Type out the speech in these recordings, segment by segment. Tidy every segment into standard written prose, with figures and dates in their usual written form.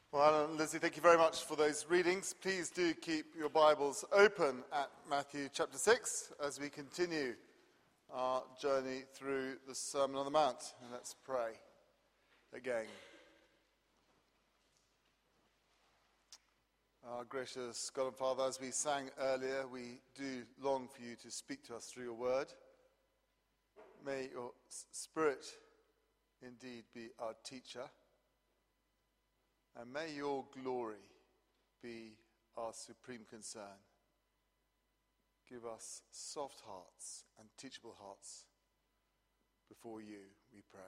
Well, Alan and Lizzie, thank you very much for those readings. Please do keep your Bibles open at Matthew chapter 6 as we continue our journey through the Sermon on the Mount. And let's pray again. Our gracious God and Father, as we sang earlier, we do long for you to speak to us through your word. May your Spirit indeed be our teacher. And may your glory be our supreme concern. Give us soft hearts and teachable hearts before you, we pray.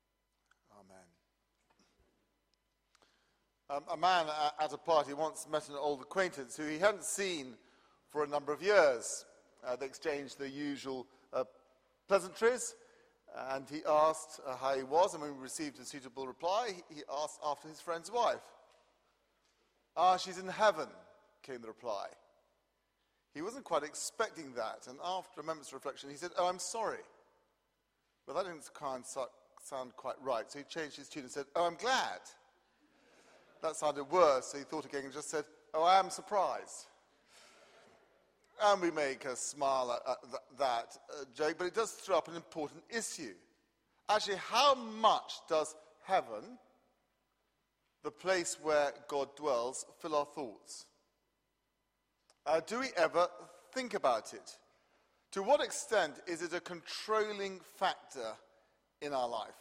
Amen. A man at a party once met an old acquaintance who he hadn't seen for a number of years. They exchanged the usual pleasantries, and he asked how he was, and when he received a suitable reply, he asked after his friend's wife. She's in heaven, came the reply. He wasn't quite expecting that, and after a moment's reflection, he said, I'm sorry. But that didn't sound quite right, so he changed his tune and said, I'm glad. That sounded worse, so he thought again and just said, I am surprised. And we make a smile at that joke, but it does throw up an important issue. Actually, how much does heaven, the place where God dwells, fill our thoughts? Do we ever think about it? To what extent is it a controlling factor in our life?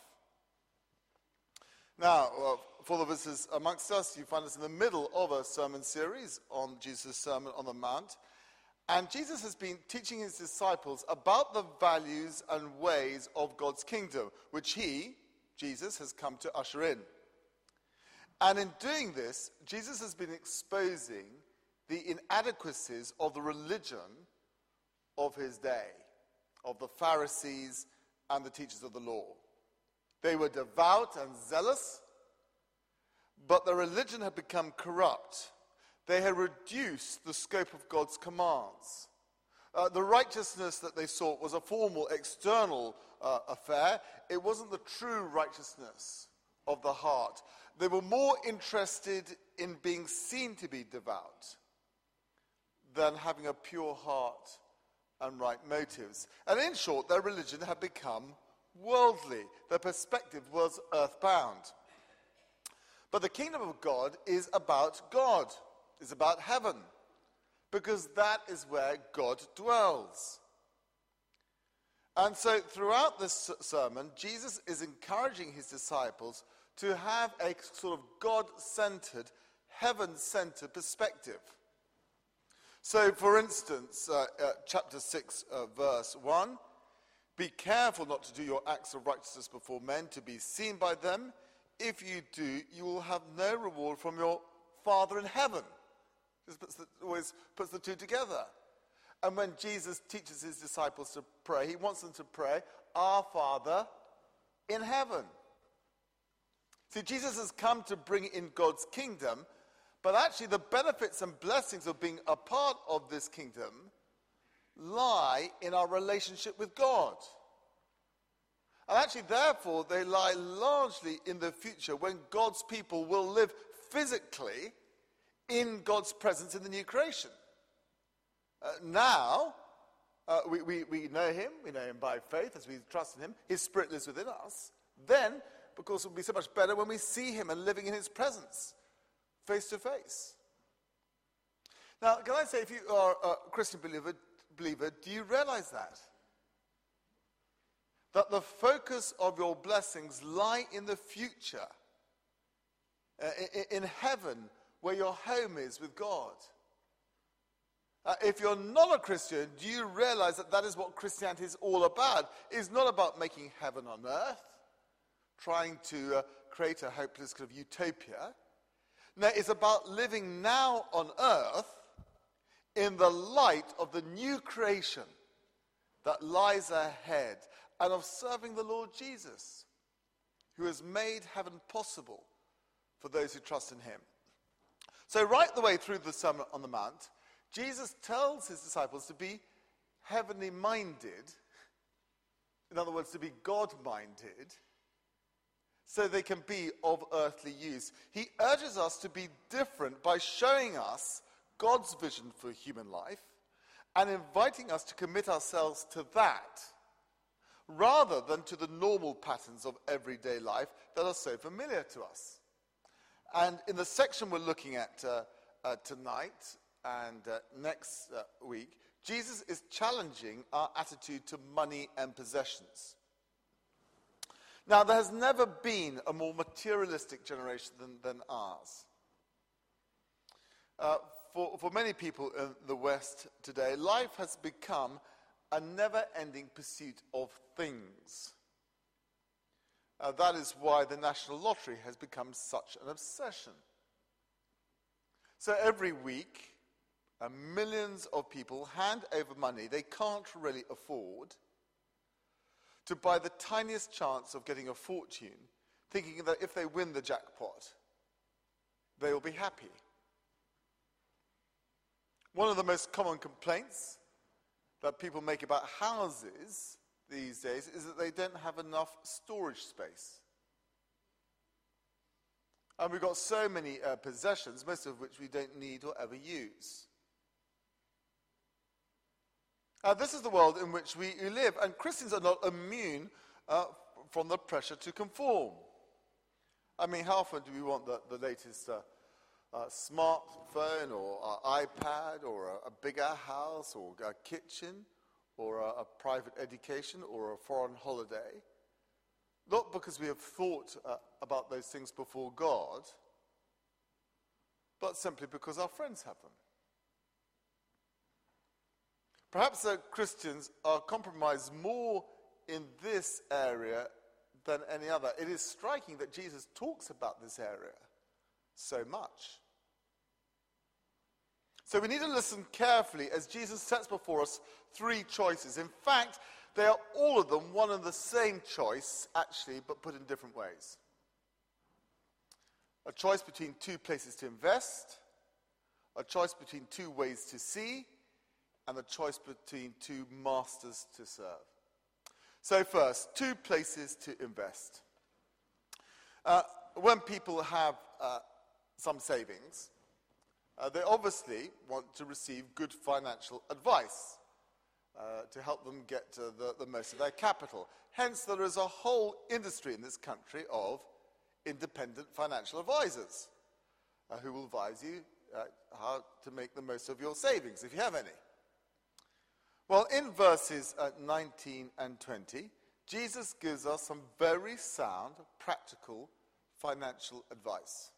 Now, for the visitors amongst us, you find us in the middle of a sermon series on Jesus' Sermon on the Mount. And Jesus has been teaching his disciples about the values and ways of God's kingdom, which he, Jesus, has come to usher in. And in doing this, Jesus has been exposing the inadequacies of the religion of his day, of the Pharisees and the teachers of the law. They were devout and zealous, but their religion had become corrupt. They had reduced the scope of God's commands. The righteousness that they sought was a formal, external affair. It wasn't the true righteousness of the heart. They were more interested in being seen to be devout than having a pure heart and right motives. And in short, their religion had become worldly. Their perspective was earthbound. But the kingdom of God is about God. Is about heaven, because that is where God dwells. And so throughout this sermon, Jesus is encouraging his disciples to have a sort of God-centered, heaven-centered perspective. So, for instance, chapter 6, verse 1, be careful not to do your acts of righteousness before men to be seen by them. If you do, you will have no reward from your Father in heaven. Always puts the two together. And when Jesus teaches his disciples to pray, he wants them to pray, Our Father in heaven. See, Jesus has come to bring in God's kingdom, but actually the benefits and blessings of being a part of this kingdom lie in our relationship with God. And actually, therefore, they lie largely in the future when God's people will live physically in God's presence in the new creation. Now, we know him. We know him by faith as we trust in him. His Spirit lives within us. Then, of course, it will be so much better when we see him and living in his presence, face to face. Now, can I say, if you are a Christian believer, do you realize that? That the focus of your blessings lie in the future, in heaven, where your home is with God. If you're not a Christian, do you realize that that is what Christianity is all about? It's not about making heaven on earth, trying to create a hopeless kind of utopia. No, it's about living now on earth in the light of the new creation that lies ahead, and of serving the Lord Jesus, who has made heaven possible for those who trust in him. So right the way through the Sermon on the Mount, Jesus tells his disciples to be heavenly minded, in other words, to be God-minded, so they can be of earthly use. He urges us to be different by showing us God's vision for human life and inviting us to commit ourselves to that rather than to the normal patterns of everyday life that are so familiar to us. And in the section we're looking at tonight and next week, Jesus is challenging our attitude to money and possessions. Now, there has never been a more materialistic generation than ours. For many people in the West today, life has become a never-ending pursuit of things. That is why the National Lottery has become such an obsession. So every week, millions of people hand over money they can't really afford to buy the tiniest chance of getting a fortune, thinking that if they win the jackpot, they will be happy. One of the most common complaints that people make about houses these days is that they don't have enough storage space. And we've got so many possessions, most of which we don't need or ever use. This is the world in which we live, and Christians are not immune from the pressure to conform. I mean, how often do we want the latest smartphone or iPad or a bigger house or a kitchen or a private education or a foreign holiday? Not because we have thought about those things before God, but simply because our friends have them. Perhaps Christians are compromised more in this area than any other. It is striking that Jesus talks about this area so much. So we need to listen carefully as Jesus sets before us three choices. In fact, they are all of them one and the same choice, actually, but put in different ways. A choice between two places to invest, a choice between two ways to see, and the choice between two masters to serve. So first, two places to invest. When people have some savings, they obviously want to receive good financial advice to help them get the most of their capital. Hence, there is a whole industry in this country of independent financial advisors who will advise you how to make the most of your savings, if you have any. Well, in verses 19 and 20, Jesus gives us some very sound, practical financial advice.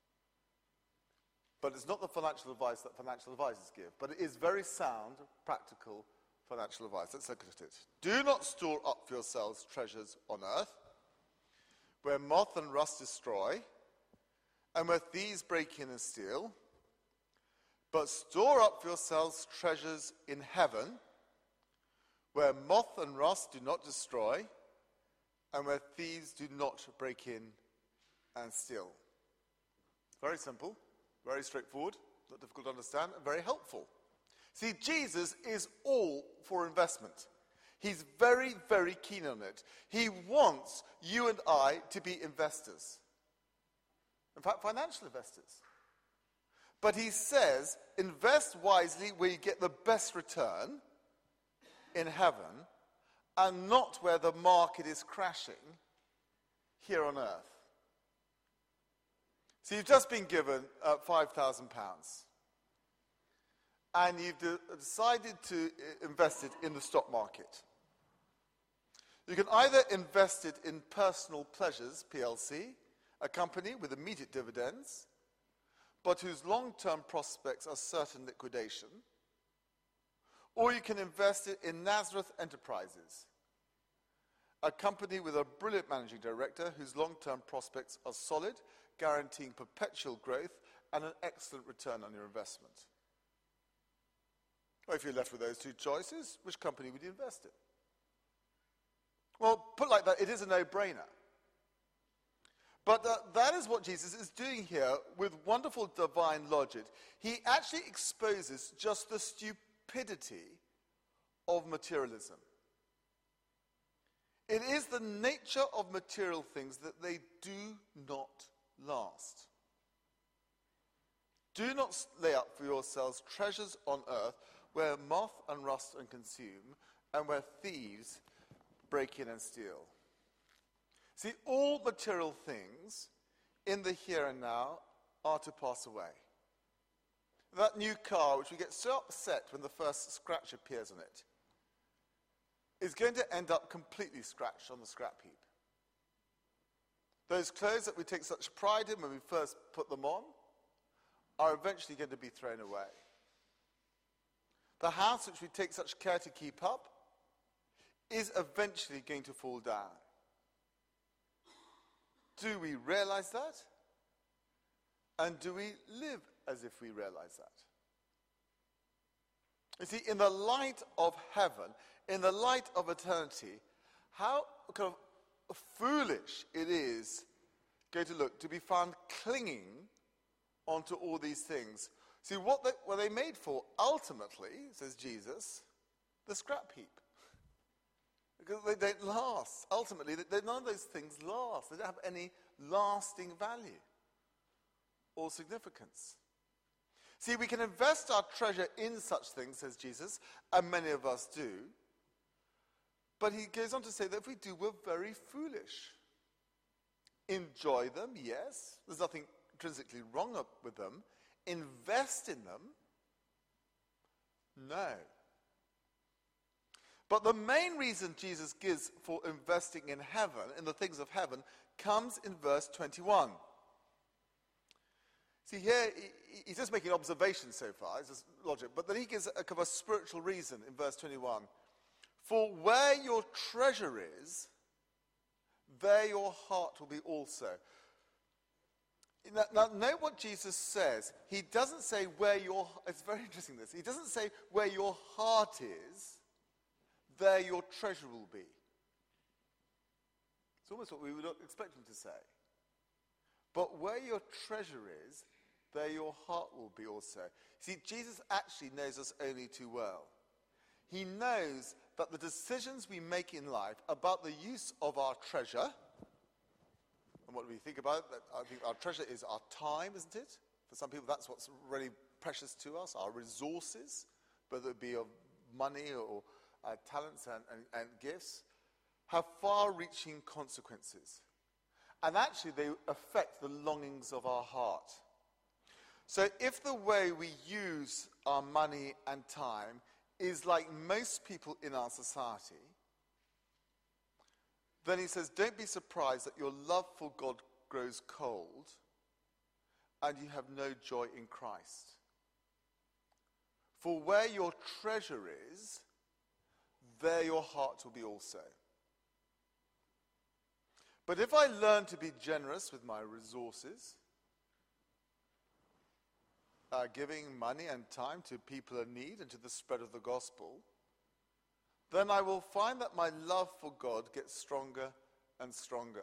But it's not the financial advice that financial advisors give, but it is very sound, practical financial advice. Let's look at it. Do not store up for yourselves treasures on earth, where moth and rust destroy, and where thieves break in and steal, but store up for yourselves treasures in heaven, where moth and rust do not destroy, and where thieves do not break in and steal. Very simple, very straightforward, not difficult to understand, and very helpful. See, Jesus is all for investment. He's very, very keen on it. He wants you and I to be investors. In fact, financial investors. But he says, invest wisely where you get the best return, in heaven, and not where the market is crashing here on earth. So you've just been given £5,000 and you've decided to invest it in the stock market. You can either invest it in Personal Pleasures PLC, a company with immediate dividends, but whose long-term prospects are certain liquidation, or you can invest it in Nazareth Enterprises, a company with a brilliant managing director whose long-term prospects are solid, guaranteeing perpetual growth and an excellent return on your investment. Well, if you're left with those two choices, which company would you invest in? Well, put like that, it is a no-brainer. But that is what Jesus is doing here with wonderful divine logic. He actually exposes just the stupidity of materialism. It is the nature of material things that they do not last. Do not lay up for yourselves treasures on earth where moth and rust and consume, and where thieves break in and steal. See, all material things in the here and now are to pass away. That new car, which we get so upset when the first scratch appears on it, is going to end up completely scratched on the scrap heap. Those clothes that we take such pride in when we first put them on are eventually going to be thrown away. The house which we take such care to keep up is eventually going to fall down. Do we realize that? And do we live as if we realize that? You see, in the light of heaven, in the light of eternity, how kind of foolish it is going to look to be found clinging onto all these things. See, what were they made for? Ultimately, says Jesus, the scrap heap. Because they don't last. Ultimately, none of those things last. They don't have any lasting value or significance. See, we can invest our treasure in such things, says Jesus, and many of us do. But he goes on to say that if we do, we're very foolish. Enjoy them, yes. There's nothing intrinsically wrong with them. Invest in them? No. But the main reason Jesus gives for investing in heaven, in the things of heaven, comes in verse 21. See, here, he's just making observations so far, it's just logic, but then he gives a kind of a spiritual reason in verse 21. For where your treasure is, there your heart will be also. Now, note what Jesus says. He doesn't say where your, it's very interesting this, he doesn't say where your heart is, there your treasure will be. It's almost what we would expect him to say. But where your treasure is, there your heart will be also. See, Jesus actually knows us only too well. He knows that the decisions we make in life about the use of our treasure, and what do we think about it? I think our treasure is our time, isn't it? For some people, that's what's really precious to us, our resources, whether it be of money or talents and gifts, have far-reaching consequences. And actually, they affect the longings of our heart. So if the way we use our money and time is like most people in our society, then he says, don't be surprised that your love for God grows cold and you have no joy in Christ. For where your treasure is, there your heart will be also. But if I learn to be generous with my resources, giving money and time to people in need and to the spread of the gospel, then I will find that my love for God gets stronger and stronger.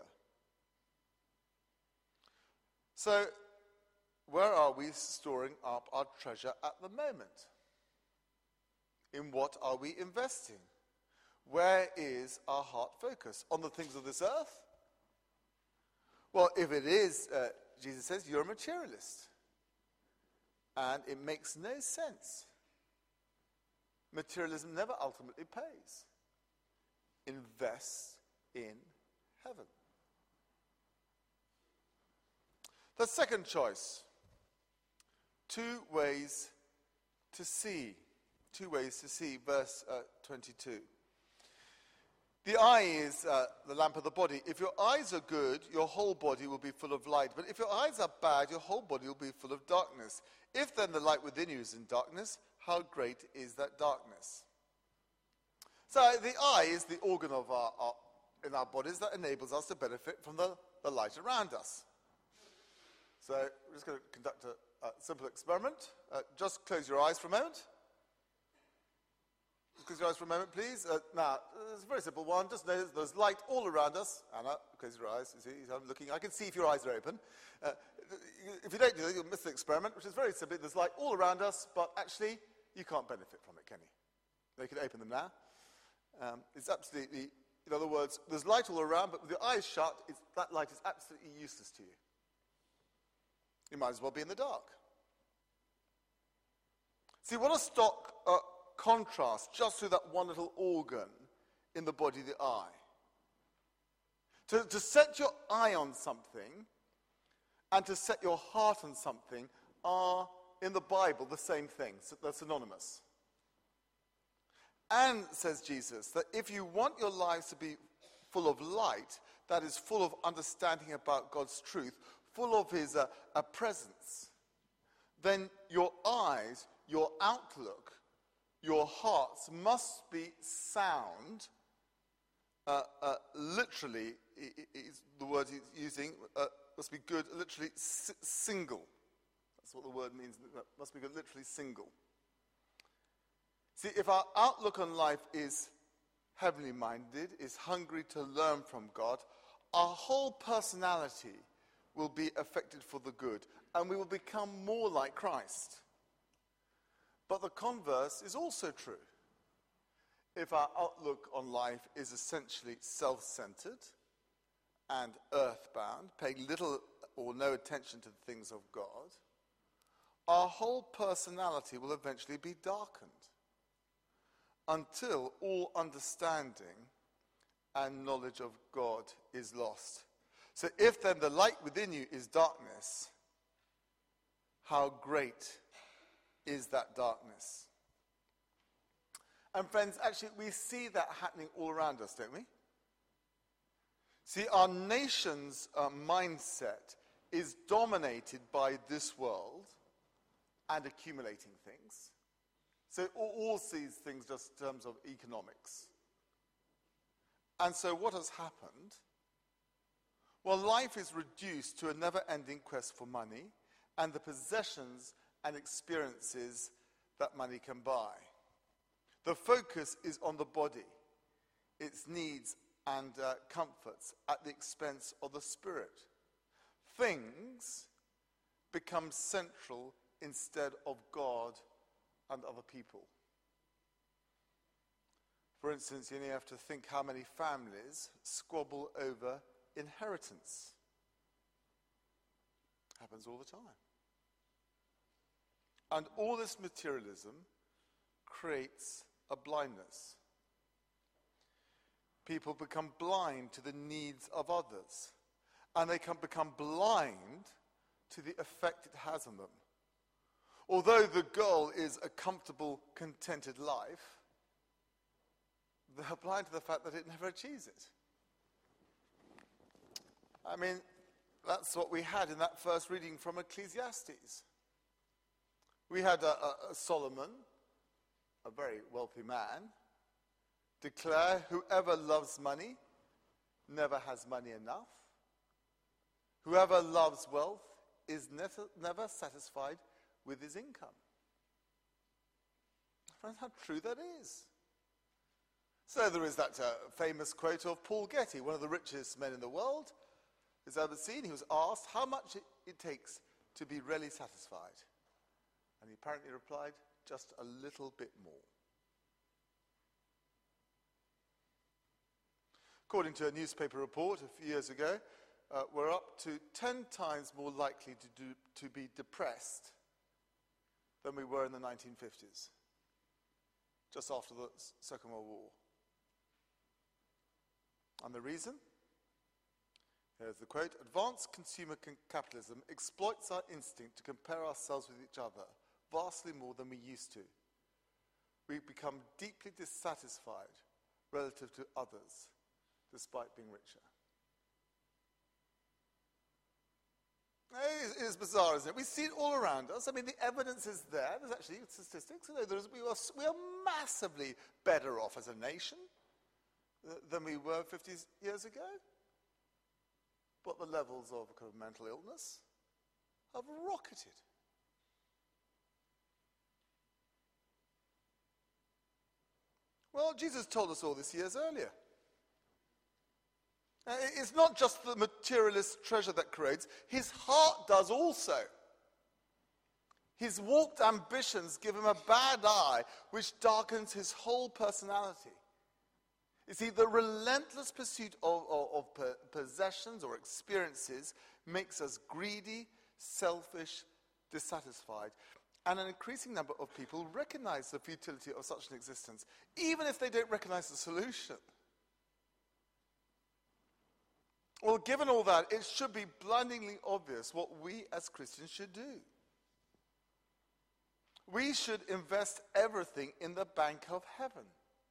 So, where are we storing up our treasure at the moment? In what are we investing? Where is our heart focus? On the things of this earth? Well, if it is, Jesus says, you're a materialist. And it makes no sense. Materialism never ultimately pays. Invest in heaven. The second choice. Two ways to see. Two ways to see. Verse 22. The eye is the lamp of the body. If your eyes are good, your whole body will be full of light. But if your eyes are bad, your whole body will be full of darkness. If then the light within you is in darkness, how great is that darkness? So the eye is the organ of in our bodies that enables us to benefit from the light around us. So we're just going to conduct a simple experiment. Just close your eyes for a moment. Close your eyes for a moment, please. Now, it's a very simple one. Just notice there's light all around us. Anna, close your eyes. You see, I'm looking. I can see if your eyes are open. If you don't do that, you'll miss the experiment, which is very simple. There's light all around us, but actually, you can't benefit from it, can you? You can open them now. It's absolutely In other words, there's light all around, but with your eyes shut, that light is absolutely useless to you. You might as well be in the dark. See, what a stock contrast just through that one little organ in the body, the eye. To set your eye on something and to set your heart on something are, in the Bible, the same thing. So they're synonymous. And, says Jesus, that if you want your lives to be full of light, that is full of understanding about God's truth, full of his presence, then your eyes, your outlook, your hearts must be sound. Literally, the word he's using must be good, literally single. That's what the word means. Must be good, literally single. See, if our outlook on life is heavenly minded, is hungry to learn from God, our whole personality will be affected for the good, and we will become more like Christ. But the converse is also true. If our outlook on life is essentially self-centered and earthbound, paying little or no attention to the things of God, our whole personality will eventually be darkened until all understanding and knowledge of God is lost. So if then the light within you is darkness, how great is that darkness? And friends, actually we see that happening all around us, don't we? See, our nation's mindset is dominated by this world and accumulating things. So all sees things just in terms of economics. And so what has happened? Well, life is reduced to a never-ending quest for money and the possessions and experiences that money can buy. The focus is on the body, its needs and comforts at the expense of the spirit. Things become central instead of God and other people. For instance, you only have to think how many families squabble over inheritance. Happens all the time. And all this materialism creates a blindness. People become blind to the needs of others, and they can become blind to the effect it has on them. Although the goal is a comfortable, contented life, they're blind to the fact that it never achieves it. I mean, that's what we had in that first reading from Ecclesiastes. We had Solomon, a very wealthy man, declare, whoever loves money never has money enough. Whoever loves wealth is never satisfied with his income. Friends, how true that is. So there is that famous quote of Paul Getty, one of the richest men in the world has ever seen. He was asked how much it takes to be really satisfied. And he apparently replied, just a little bit more. According to a newspaper report a few years ago, we're up to 10 times more likely to be depressed than we were in the 1950s, just after the Second World War. And the reason? Here's the quote: advanced consumer capitalism exploits our instinct to compare ourselves with each other vastly more than we used to. We become deeply dissatisfied relative to others, despite being richer. It is bizarre, isn't it? We see it all around us. I mean, the evidence is there. There's actually statistics. You know, we are massively better off as a nation than we were 50 years ago. But the levels of kind of mental illness have rocketed. Well, Jesus told us all this years earlier. It's not just the materialist treasure that corrodes, his heart does also. His warped ambitions give him a bad eye, which darkens his whole personality. You see, the relentless pursuit of possessions or experiences makes us greedy, selfish, dissatisfied. And an increasing number of people recognize the futility of such an existence, even if they don't recognize the solution. Well, given all that, it should be blindingly obvious what we as Christians should do. We should invest everything in the bank of heaven.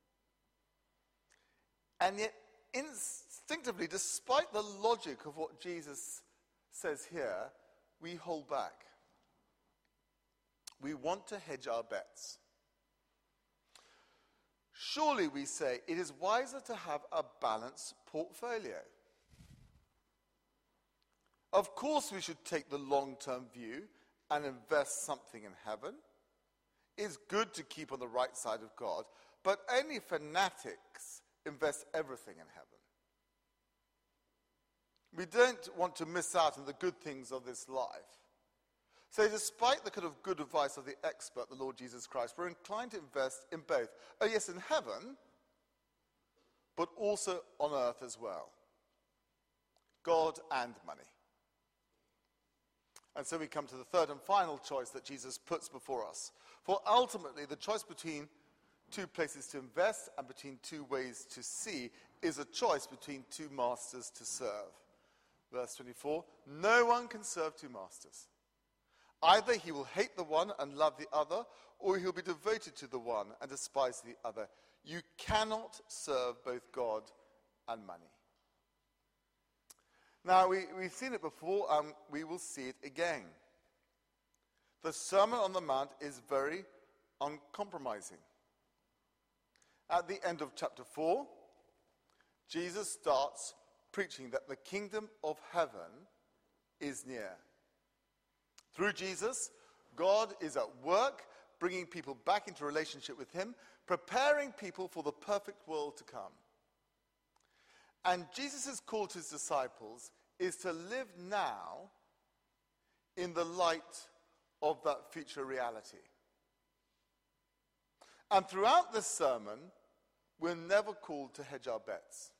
And yet, instinctively, despite the logic of what Jesus says here, we hold back. We want to hedge our bets. Surely, we say, it is wiser to have a balanced portfolio. Of course, we should take the long-term view and invest something in heaven. It's good to keep on the right side of God, but only fanatics invest everything in heaven. We don't want to miss out on the good things of this life. So despite the kind of good advice of the expert, the Lord Jesus Christ, we're inclined to invest in both. Oh yes, in heaven, but also on earth as well. God and money. And so we come to the third and final choice that Jesus puts before us. For ultimately, the choice between two places to invest and between two ways to see is a choice between two masters to serve. Verse 24, no one can serve two masters. Either he will hate the one and love the other, or he'll be devoted to the one and despise the other. You cannot serve both God and money. Now, we've seen it before, and we will see it again. The Sermon on the Mount is very uncompromising. At the end of chapter 4, Jesus starts preaching that the kingdom of heaven is near. Through Jesus, God is at work, bringing people back into relationship with him, preparing people for the perfect world to come. And Jesus' call to his disciples is to live now in the light of that future reality. And throughout this sermon, we're never called to hedge our bets.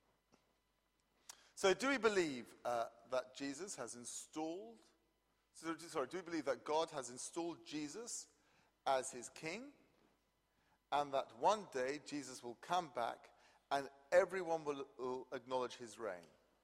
So do we believe that Jesus has installed, do we believe that God has installed Jesus as his king, and that one day Jesus will come back and everyone will acknowledge his reign?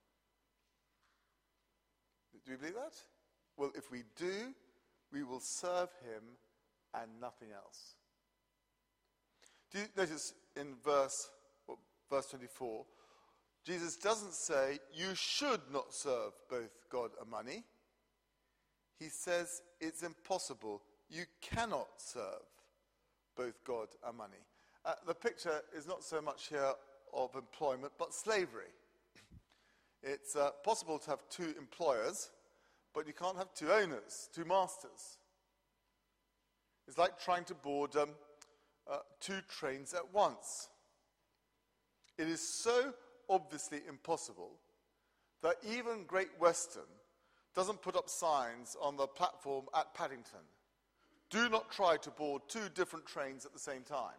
Do we believe that? Well, if we do, we will serve him and nothing else. Do you notice in verse 24, Jesus doesn't say you should not serve both God and money. He says it's impossible. You cannot serve both God and money. The picture is not so much here of employment, but slavery. It's possible to have two employers, but you can't have two owners, two masters. It's like trying to board two trains at once. It is so obviously impossible that even Great Western doesn't put up signs on the platform at Paddington. Do not try to board two different trains at the same time.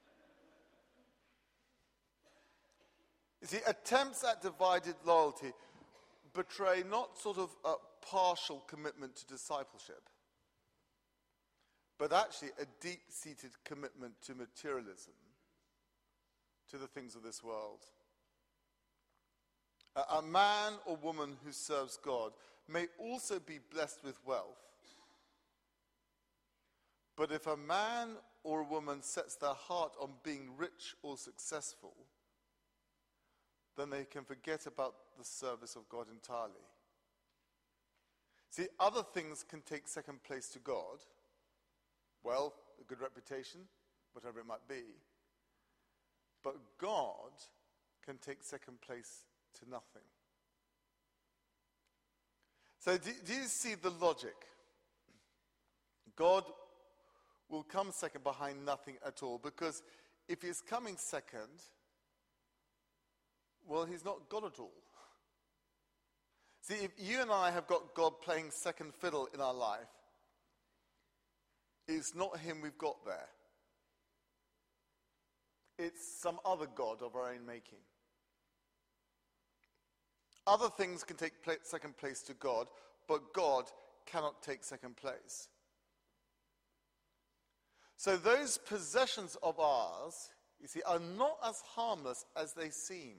You see, attempts at divided loyalty betray not sort of a partial commitment to discipleship, but actually a deep-seated commitment to materialism, to the things of this world. A man or woman who serves God may also be blessed with wealth, but if a man or a woman sets their heart on being rich or successful, then they can forget about the service of God entirely. See, other things can take second place to God. Wealth, a good reputation, whatever it might be. But God can take second place to nothing. So do you see the logic? God will come second behind nothing at all, because if he's coming second, well, he's not God at all. See, if you and I have got God playing second fiddle in our life, it's not him we've got there. It's some other god of our own making. Other things can take second place to God, but God cannot take second place. So those possessions of ours, you see, are not as harmless as they seem.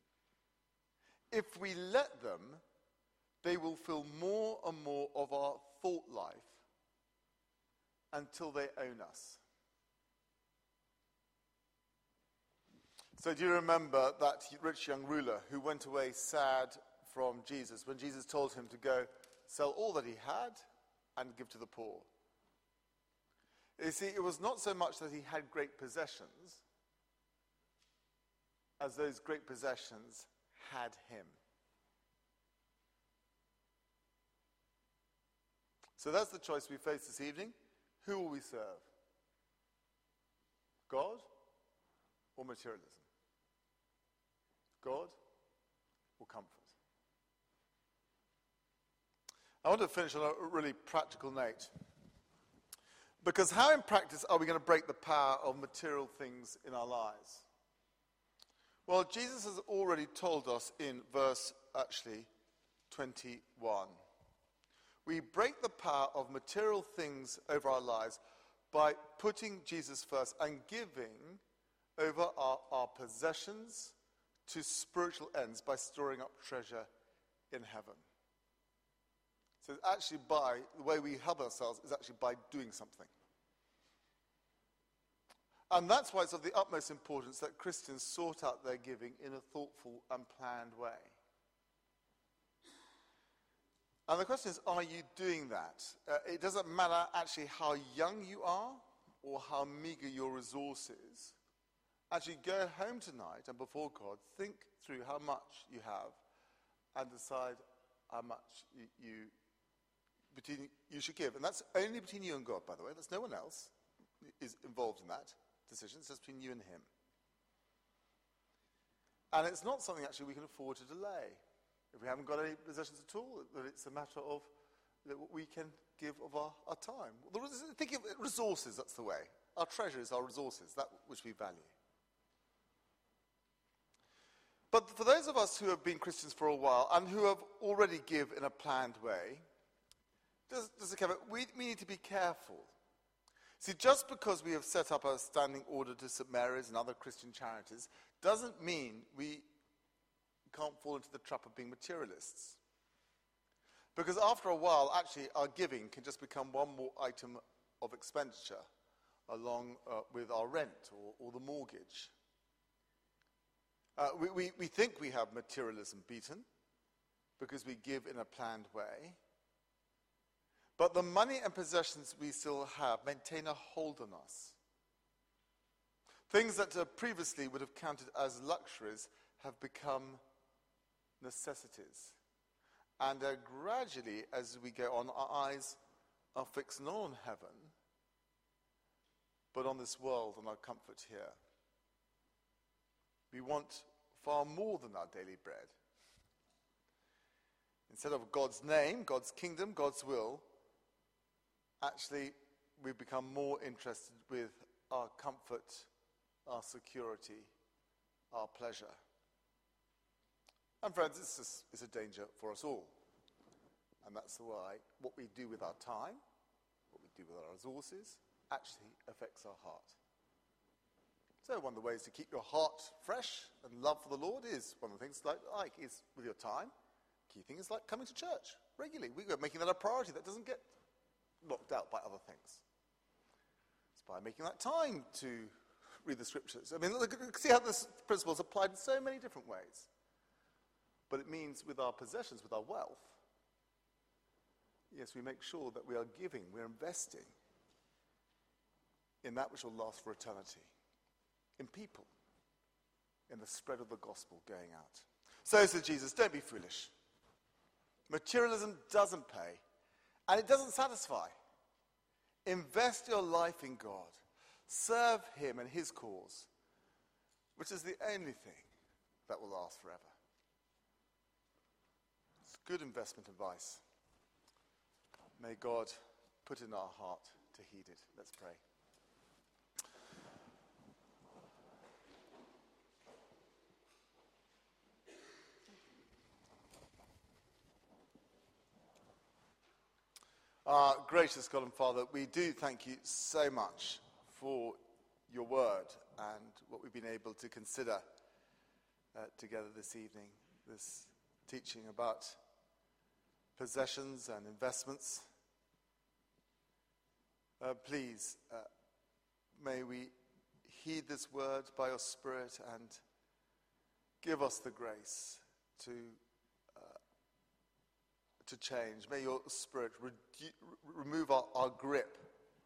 If we let them, they will fill more and more of our thought life until they own us. So do you remember that rich young ruler who went away sad from Jesus when Jesus told him to go sell all that he had and give to the poor? You see, it was not so much that he had great possessions as those great possessions had him. So that's the choice we face this evening. Who will we serve? God or materialism? God or comfort? I want to finish on a really practical note. Because how in practice are we going to break the power of material things in our lives? Well, Jesus has already told us in verse, 21. We break the power of material things over our lives by putting Jesus first and giving over our possessions to spiritual ends by storing up treasure in heaven. So it's actually the way we help ourselves is actually by doing something. And that's why it's of the utmost importance that Christians sort out their giving in a thoughtful and planned way. And the question is, are you doing that? It doesn't matter actually how young you are or how meager your resources. Actually, go home tonight and before God, think through how much you have and decide how much you should give. And that's only between you and God, by the way. There's no one else is involved in that decision. It's just between you and him. And it's not something actually we can afford to delay. If we haven't got any possessions at all, that it's a matter of that we can give of our time. Think of resources, that's the way. Our treasure is our resources, that which we value. But for those of us who have been Christians for a while and who have already give in a planned way, we need to be careful. See, just because we have set up a standing order to St. Mary's and other Christian charities doesn't mean we can't fall into the trap of being materialists. Because after a while, actually, our giving can just become one more item of expenditure along with our rent or the mortgage. We think we have materialism beaten because we give in a planned way. But the money and possessions we still have maintain a hold on us. Things that previously would have counted as luxuries have become necessities. And gradually, as we go on, our eyes are fixed not on heaven, but on this world, on our comfort here. We want far more than our daily bread. Instead of God's name, God's kingdom, God's will, actually we become more interested with our comfort, our security, our pleasure. And friends, this is a danger for us all. And that's why what we do with our time, what we do with our resources, actually affects our heart. So one of the ways to keep your heart fresh and love for the Lord is one of the things like is with your time. Key thing is like coming to church regularly. We're making that a priority. That doesn't get knocked out by other things. It's by making that time to read the scriptures. I mean, look, see how this principle is applied in so many different ways. But it means with our possessions, with our wealth, yes, we make sure that we are giving, we're investing in that which will last for eternity, in people, in the spread of the gospel going out. So says Jesus, don't be foolish. Materialism doesn't pay, and it doesn't satisfy. Invest your life in God. Serve him and his cause, which is the only thing that will last forever. It's good investment advice. May God put in our heart to heed it. Let's pray. Our gracious God and Father, we do thank you so much for your word and what we've been able to consider together this evening, this teaching about possessions and investments. Please, may we heed this word by your Spirit and give us the grace to change. May your Spirit remove our grip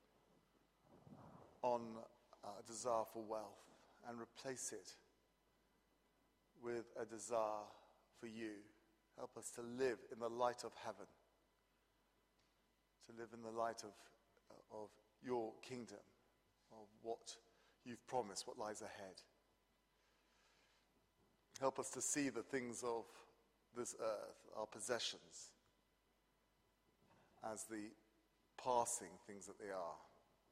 on a desire for wealth and replace it with a desire for you. Help us to live in the light of heaven, to live in the light of your kingdom, of what you've promised, what lies ahead. Help us to see the things of this earth, our possessions, as the passing things that they are.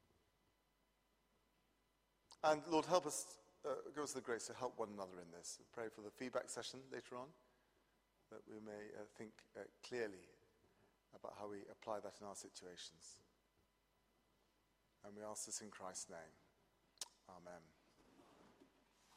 And Lord, help us, give us the grace to help one another in this. Pray for the feedback session later on, that we may think clearly about how we apply that in our situations. And we ask this in Christ's name. Amen.